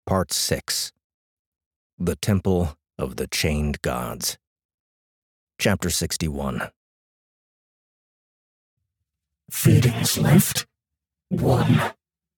Part 6. The Temple of the Chained Gods. Chapter 61. Feedings left. 1.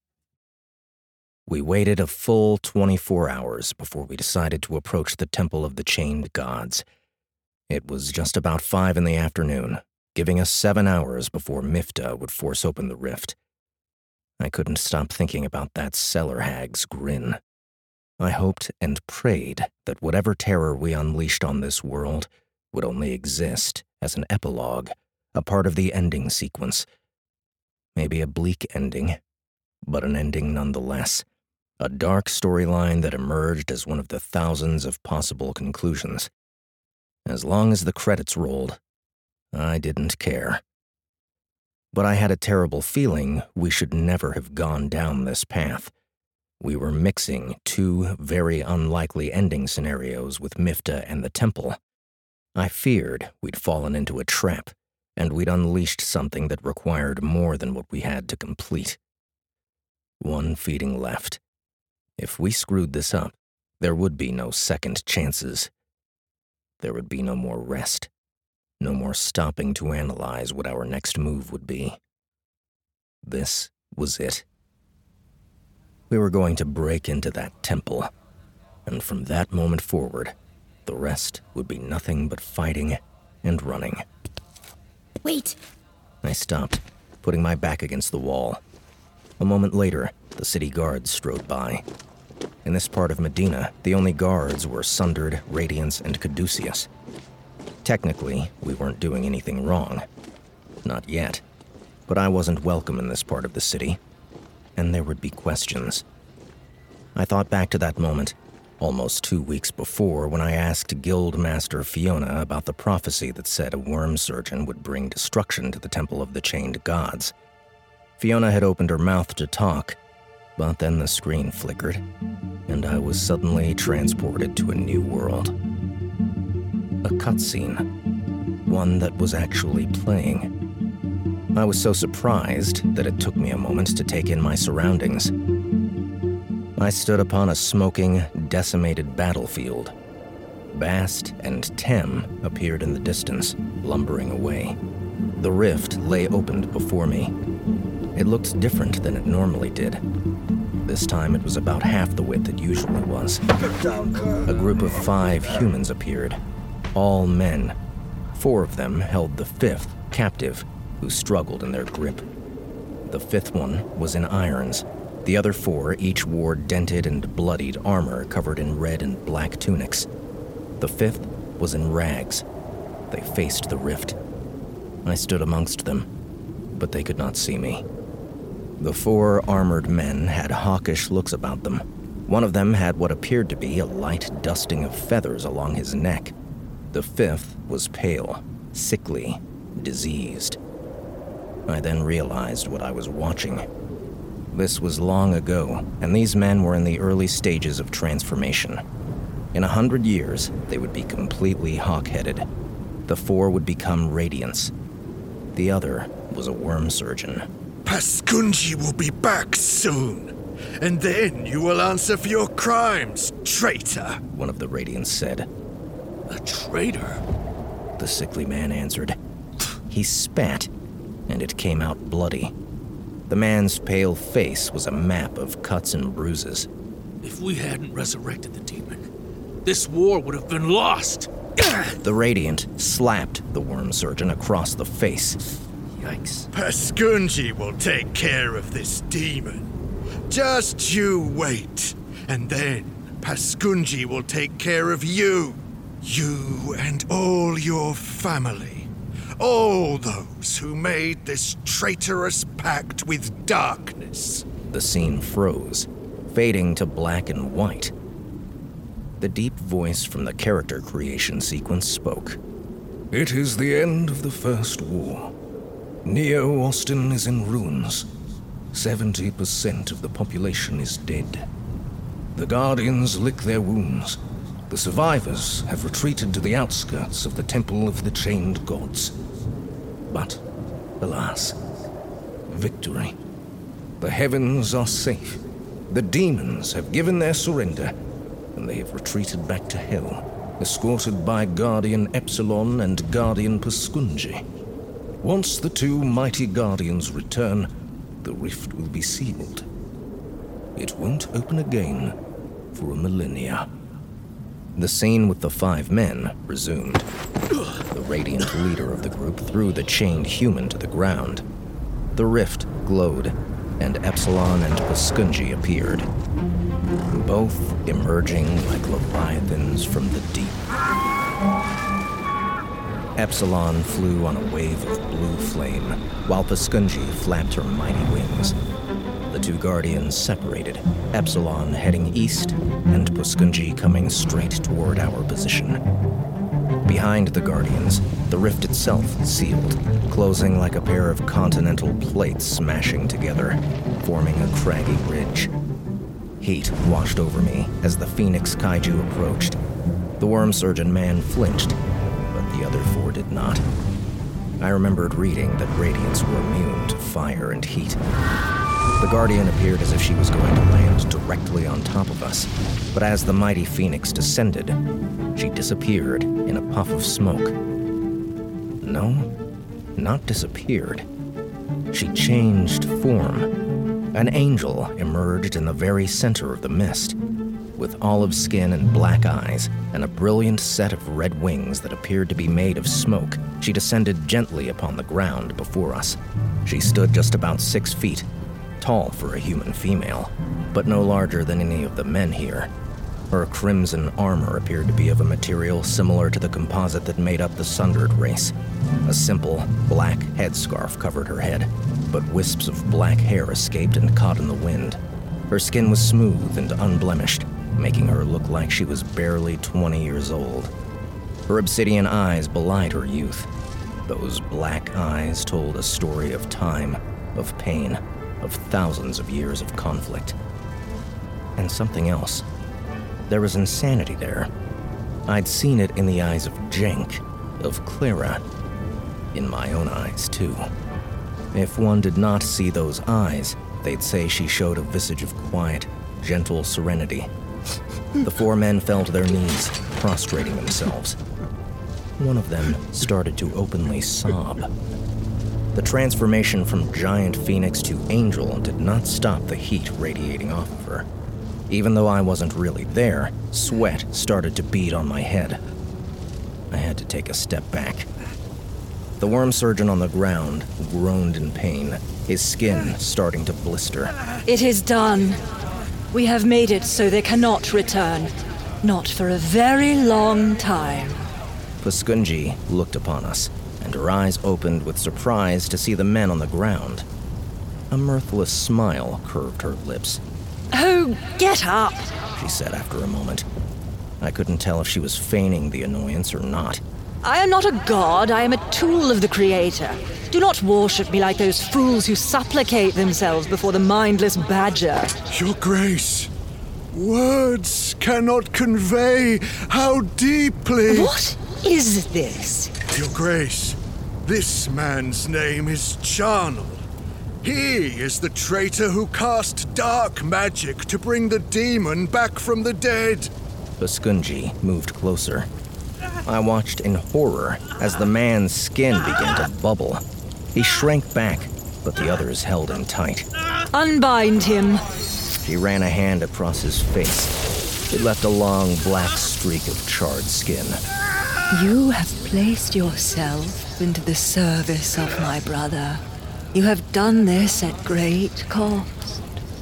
We waited a full 24 hours before we decided to approach the Temple of the Chained Gods. It was just about 5 in the afternoon, giving us 7 hours before Mifta would force open the rift. I couldn't stop thinking about that cellar hag's grin. I hoped and prayed that whatever terror we unleashed on this world would only exist as an epilogue, a part of the ending sequence. Maybe a bleak ending, but an ending nonetheless. A dark storyline that emerged as one of the thousands of possible conclusions. As long as the credits rolled, I didn't care. But I had a terrible feeling we should never have gone down this path. We were mixing 2 very unlikely ending scenarios with Mifta and the temple. I feared we'd fallen into a trap, and we'd unleashed something that required more than what we had to complete. 1 feeding left. If we screwed this up, there would be no second chances. There would be no more rest, no more stopping to analyze what our next move would be. This was it. We were going to break into that temple, and from that moment forward, the rest would be nothing but fighting and running. Wait! I stopped, putting my back against the wall. A moment later, the city guards strode by. In this part of Medina, the only guards were Sundered, Radiance, and Caduceus. Technically, we weren't doing anything wrong. Not yet. But I wasn't welcome in this part of the city, and there would be questions. I thought back to that moment, almost 2 weeks before, when I asked Guildmaster Fiona about the prophecy that said a worm surgeon would bring destruction to the Temple of the Chained Gods. Fiona had opened her mouth to talk, but then the screen flickered, and I was suddenly transported to a new world. A cutscene, one that was actually playing. I was so surprised that it took me a moment to take in my surroundings. I stood upon a smoking, decimated battlefield. Bast and Tem appeared in the distance, lumbering away. The rift lay opened before me. It looked different than it normally did. This time it was about half the width it usually was. A group of 5 humans appeared, all men. 4 of them held the 5th captive, who struggled in their grip. The 5th one was in irons. The other 4 each wore dented and bloodied armor covered in red and black tunics. The 5th was in rags. They faced the rift. I stood amongst them, but they could not see me. The 4 armored men had hawkish looks about them. One of them had what appeared to be a light dusting of feathers along his neck. The 5th was pale, sickly, diseased. I then realized what I was watching. This was long ago, and these men were in the early stages of transformation. In 100 years, they would be completely hawk-headed. The 4 would become Radiance. The other was a worm surgeon. Paskunji will be back soon, and then you will answer for your crimes, traitor, one of the Radiance said. A traitor? The sickly man answered. He spat, and it came out bloody. The man's pale face was a map of cuts and bruises. If we hadn't resurrected the demon, this war would have been lost. The Radiant slapped the worm surgeon across the face. Yikes. Paskunji will take care of this demon. Just you wait, and then Paskunji will take care of you. You and all your family. All those who made this traitorous pact with darkness. The scene froze, fading to black and white. The deep voice from the character creation sequence spoke. It is the end of the First War. Neo Austin is in ruins. 70% of the population is dead. The Guardians lick their wounds. The survivors have retreated to the outskirts of the Temple of the Chained Gods. But, alas, victory. The heavens are safe. The demons have given their surrender, and they have retreated back to hell, escorted by Guardian Epsilon and Guardian Paskunji. Once the two mighty Guardians return, the rift will be sealed. It won't open again for a millennia. The scene with the 5 men resumed. The radiant leader of the group threw the chained human to the ground. The rift glowed, and Epsilon and Paskunji appeared, both emerging like leviathans from the deep. Epsilon flew on a wave of blue flame, while Paskunji flapped her mighty wings. The two guardians separated, Epsilon heading east, and Paskunji coming straight toward our position. Behind the guardians, the rift itself sealed, closing like a pair of continental plates smashing together, forming a craggy ridge. Heat washed over me as the Phoenix Kaiju approached. The worm surgeon man flinched, but the other 4 did not. I remembered reading that Radiants were immune to fire and heat. The Guardian appeared as if she was going to land directly on top of us, but as the mighty Phoenix descended, she disappeared in a puff of smoke. No, not disappeared. She changed form. An angel emerged in the very center of the mist, with olive skin and black eyes, and a brilliant set of red wings that appeared to be made of smoke. She descended gently upon the ground before us. She stood just about 6 feet, tall for a human female, but no larger than any of the men here. Her crimson armor appeared to be of a material similar to the composite that made up the Sundered race. A simple, black headscarf covered her head, but wisps of black hair escaped and caught in the wind. Her skin was smooth and unblemished, making her look like she was barely 20 years old. Her obsidian eyes belied her youth. Those black eyes told a story of time, of pain, of thousands of years of conflict. And something else. There was insanity there. I'd seen it in the eyes of Jenk, of Clara, in my own eyes, too. If one did not see those eyes, they'd say she showed a visage of quiet, gentle serenity. The 4 men fell to their knees, prostrating themselves. One of them started to openly sob. The transformation from giant phoenix to angel did not stop the heat radiating off of her. Even though I wasn't really there, sweat started to bead on my head. I had to take a step back. The worm surgeon on the ground groaned in pain, his skin starting to blister. It is done. We have made it so they cannot return. Not for a very long time. Paskunji looked upon us, and her eyes opened with surprise to see the men on the ground. A mirthless smile curved her lips. Oh, get up! She said after a moment. I couldn't tell if she was feigning the annoyance or not. I am not a god, I am a tool of the Creator. Do not worship me like those fools who supplicate themselves before the mindless badger. Your Grace, words cannot convey how deeply... What is this? Your Grace, this man's name is Charnel. He is the traitor who cast dark magic to bring the demon back from the dead. Paskunji moved closer. I watched in horror as the man's skin began to bubble. He shrank back, but the others held him tight. Unbind him. She ran a hand across his face. It left a long black streak of charred skin. You have placed yourself into the service of my brother. You have done this at great cost.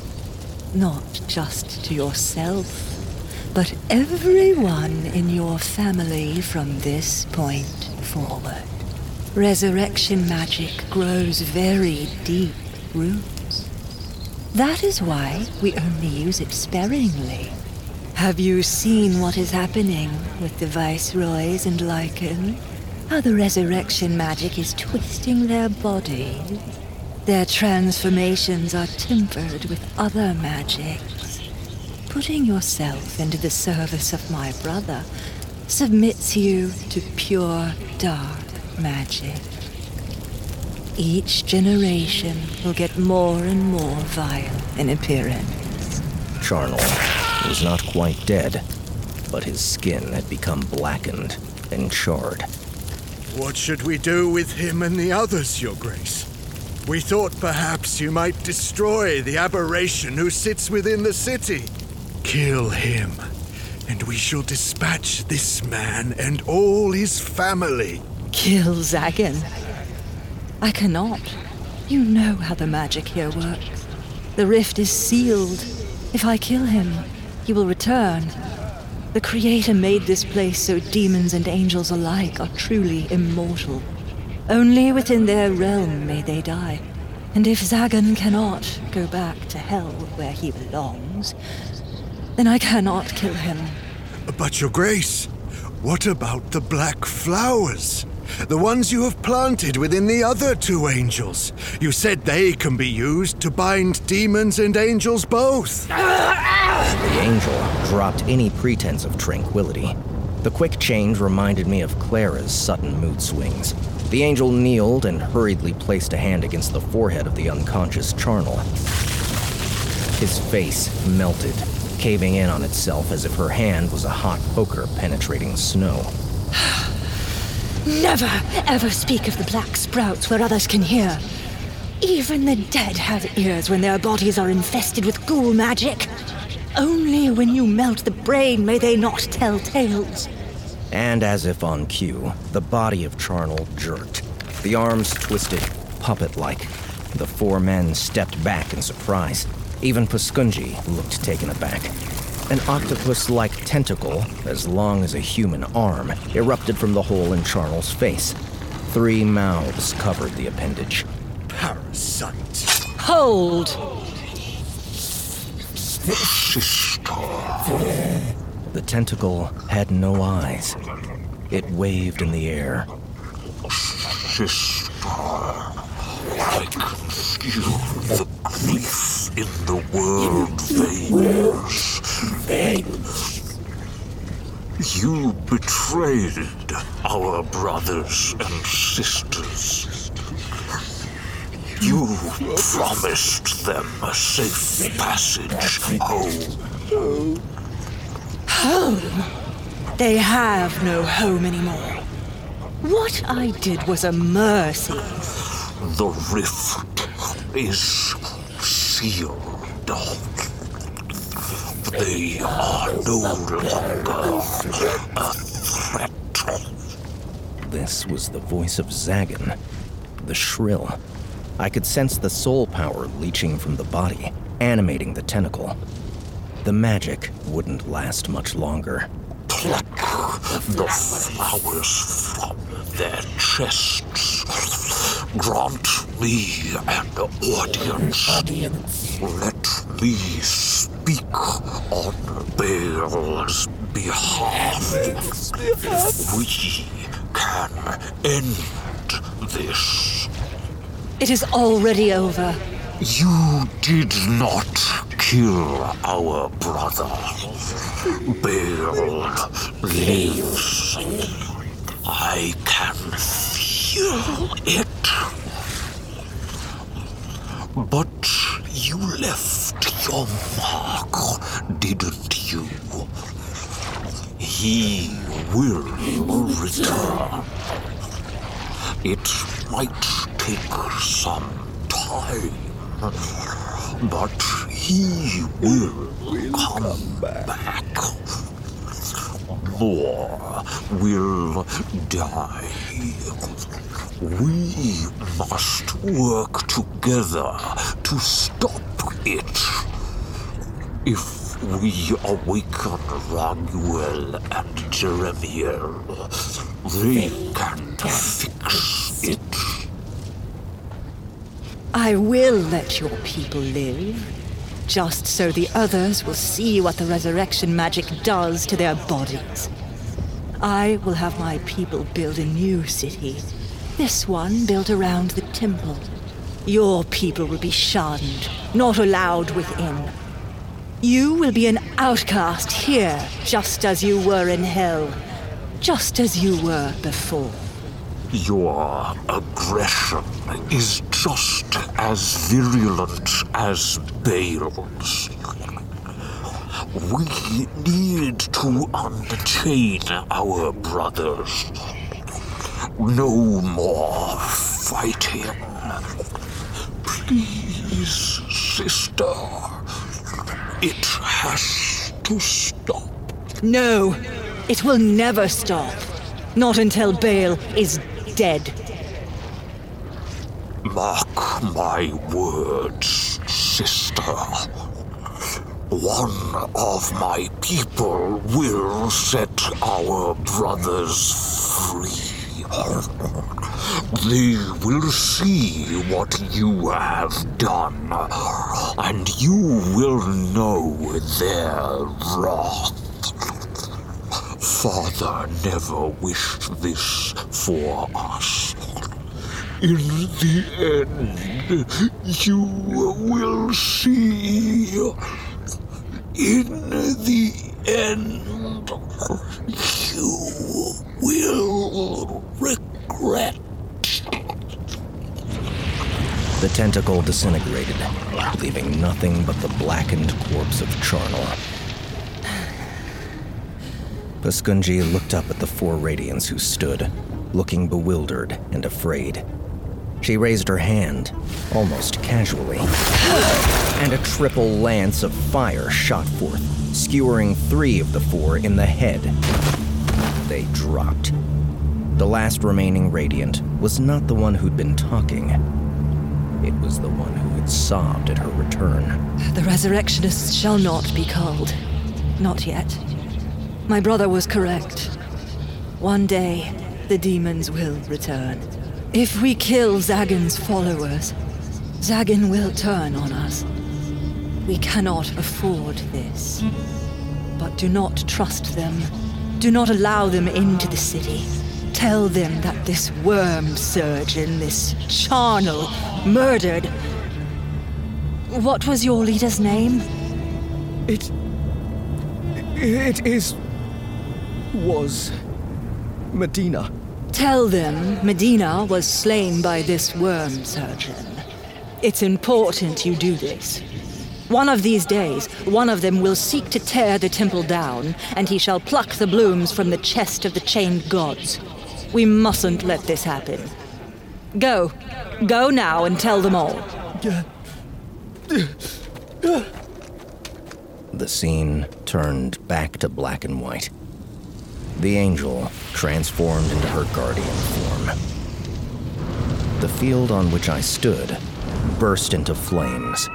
Not just to yourself, but everyone in your family from this point forward. Resurrection magic grows very deep roots. That is why we only use it sparingly. Have you seen what is happening with the Viceroys and Lycan? How the resurrection magic is twisting their bodies. Their transformations are tempered with other magics. Putting yourself into the service of my brother submits you to pure dark magic. Each generation will get more and more vile in appearance. Charnel was not quite dead, but his skin had become blackened and charred. What should we do with him and the others, Your Grace? We thought perhaps you might destroy the aberration who sits within the city. Kill him, and we shall dispatch this man and all his family. Kill Zagan? I cannot. You know how the magic here works. The rift is sealed. If I kill him, he will return. The Creator made this place so demons and angels alike are truly immortal. Only within their realm may they die. And if Zagan cannot go back to hell where he belongs, then I cannot kill him. But Your Grace, what about the black flowers? The ones you have planted within the other two angels. You said they can be used to bind demons and angels both. The angel dropped any pretense of tranquility. The quick change reminded me of Clara's sudden mood swings. The angel kneeled and hurriedly placed a hand against the forehead of the unconscious Charnel. His face melted, caving in on itself as if her hand was a hot poker penetrating snow. Never, ever speak of the black sprouts where others can hear. Even the dead have ears when their bodies are infested with ghoul magic. Only when you melt the brain may they not tell tales. And as if on cue, the body of Charnel jerked. The arms twisted, puppet-like. The four men stepped back in surprise. Even Paskunji looked taken aback. An octopus-like tentacle, as long as a human arm, erupted from the hole in Charnel's face. 3 mouths covered the appendage. Parasite. Hold! The tentacle had no eyes. It waved in the air. Sister, I can feel the grief in the world veins. You betrayed our brothers and sisters. You promised them a safe passage home. Home? They have no home anymore. What I did was a mercy. The rift is sealed. They are no longer a threat. This was the voice of Zagan, the shrill. I could sense the soul power leaching from the body, animating the tentacle. The magic wouldn't last much longer. Pluck the flowers from their chests. Grant me an audience. Let me speak on Baal's behalf. We can end this. It is already over. You did not kill our brother. Baal lives. I can feel it. But you left your mark, didn't you? He will return. It might take some time, but he will come back. More will die. We must work together to stop it. If we awaken Raguel and Jeremiel, they can fix it. I will let your people live, just so the others will see what the resurrection magic does to their bodies. I will have my people build a new city, this one built around the temple. Your people will be shunned, not allowed within. You will be an outcast here, just as you were in hell, just as you were before. Your aggression is just as virulent as Baal's. We need to unchain our brothers. No more fighting. Please, sister. It has to stop. No, it will never stop. Not until Bale is dead. Mark my words, sister. One of my people will set our brothers free. They will see what you have done, and you will know their wrath. Father never wished this for us. In the end, you will see. In the end, you will regret. The tentacle disintegrated, leaving nothing but the blackened corpse of Charnel. Paskunji looked up at the four Radiants who stood, looking bewildered and afraid. She raised her hand, almost casually, and a triple lance of fire shot forth, skewering 3 of the 4 in the head. They dropped. The last remaining Radiant was not the one who'd been talking. It was the one who had sobbed at her return. The Resurrectionists shall not be culled. Not yet. My brother was correct. One day, the demons will return. If we kill Zagan's followers, Zagan will turn on us. We cannot afford this. But do not trust them. Do not allow them into the city. Tell them that this worm surgeon, this Charnel, murdered... What was your leader's name? It was Medina. Tell them Medina was slain by this worm surgeon. It's important you do this. One of these days, one of them will seek to tear the temple down, and he shall pluck the blooms from the chest of the chained gods. We mustn't let this happen. Go. Go now and tell them all. The scene turned back to black and white. The angel transformed into her guardian form. The field on which I stood burst into flames.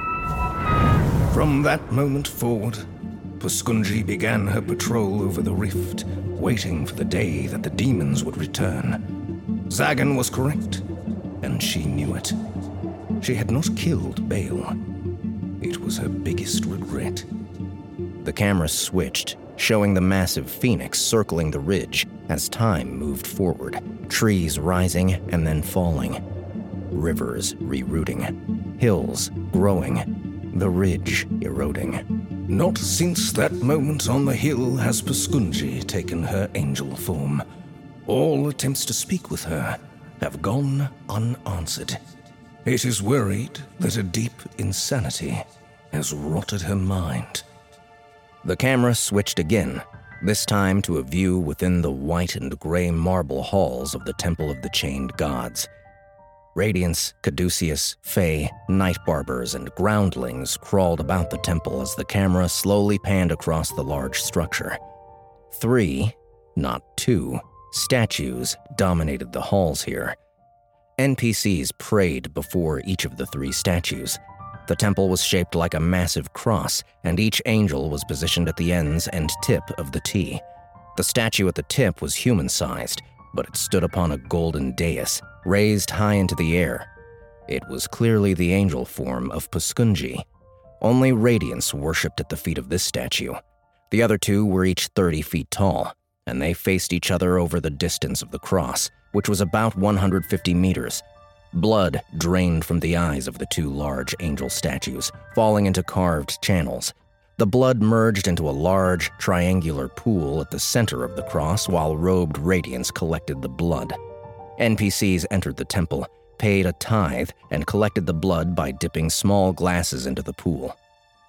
From that moment forward, Paskunji began her patrol over the rift, waiting for the day that the demons would return. Zagan was correct, and she knew it. She had not killed Bale. It was her biggest regret. The camera switched, showing the massive phoenix circling the ridge as time moved forward, trees rising and then falling, rivers rerouting, hills growing, the ridge eroding. Not since that moment on the hill has Paskunji taken her angel form. All attempts to speak with her have gone unanswered. It is worried that a deep insanity has rotted her mind. The camera switched again, this time to a view within the white and gray marble halls of the Temple of the Chained Gods. Radiants, Caduceus, Fae, Night Barbers, and Groundlings crawled about the temple as the camera slowly panned across the large structure. 3, not 2, statues dominated the halls here. NPCs prayed before each of the 3 statues. The temple was shaped like a massive cross, and each angel was positioned at the ends and tip of the T. The statue at the tip was human-sized, but it stood upon a golden dais, raised high into the air. It was clearly the angel form of Paskunji. Only Radiants worshipped at the feet of this statue. The other 2 were each 30 feet tall, and they faced each other over the distance of the cross, which was about 150 meters. Blood drained from the eyes of the 2 large angel statues, falling into carved channels. The blood merged into a large, triangular pool at the center of the cross while robed Radiants collected the blood. NPCs entered the temple, paid a tithe, and collected the blood by dipping small glasses into the pool.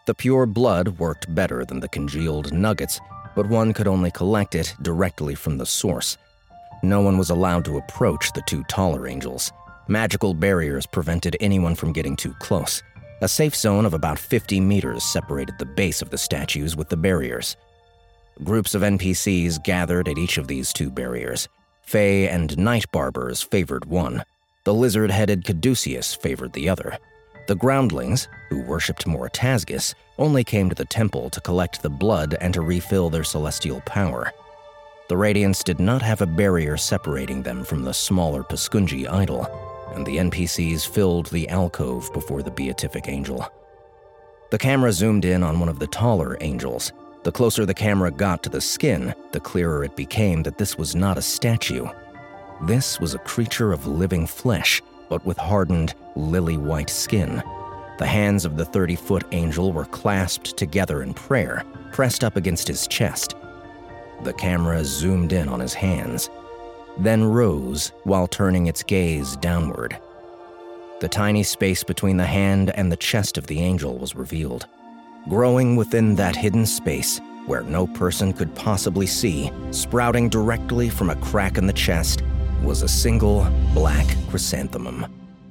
The pure blood worked better than the congealed nuggets, but one could only collect it directly from the source. No one was allowed to approach the two taller angels. Magical barriers prevented anyone from getting too close. A safe zone of about 50 meters separated the base of the statues with the barriers. Groups of NPCs gathered at each of these two barriers. Fae and Night Barbers favored one. The lizard-headed Caduceus favored the other. The Groundlings, who worshipped Mortazgus, only came to the temple to collect the blood and to refill their celestial power. The Radiants did not have a barrier separating them from the smaller Paskunji idol, and the NPCs filled the alcove before the beatific angel. The camera zoomed in on one of the taller angels. The closer the camera got to the skin, the clearer it became that this was not a statue. This was a creature of living flesh, but with hardened, lily-white skin. The hands of the 30-foot angel were clasped together in prayer, pressed up against his chest. The camera zoomed in on his hands, then rose while turning its gaze downward. The tiny space between the hand and the chest of the angel was revealed. Growing within that hidden space, where no person could possibly see, sprouting directly from a crack in the chest, was a single black chrysanthemum.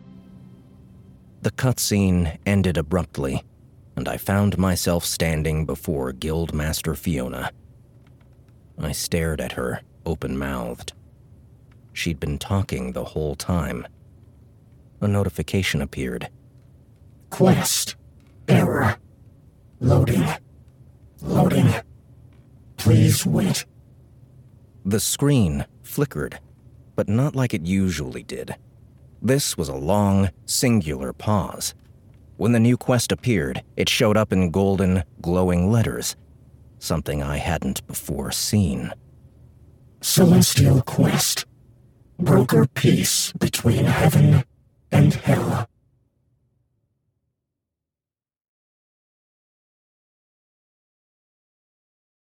The cutscene ended abruptly, and I found myself standing before Guildmaster Fiona. I stared at her, open-mouthed. She'd been talking the whole time. A notification appeared. Quest. Error. Loading. Loading. Please wait. The screen flickered, but not like it usually did. This was a long, singular pause. When the new quest appeared, it showed up in golden, glowing letters, something I hadn't before seen. Celestial Quest. Broker peace between heaven and hell.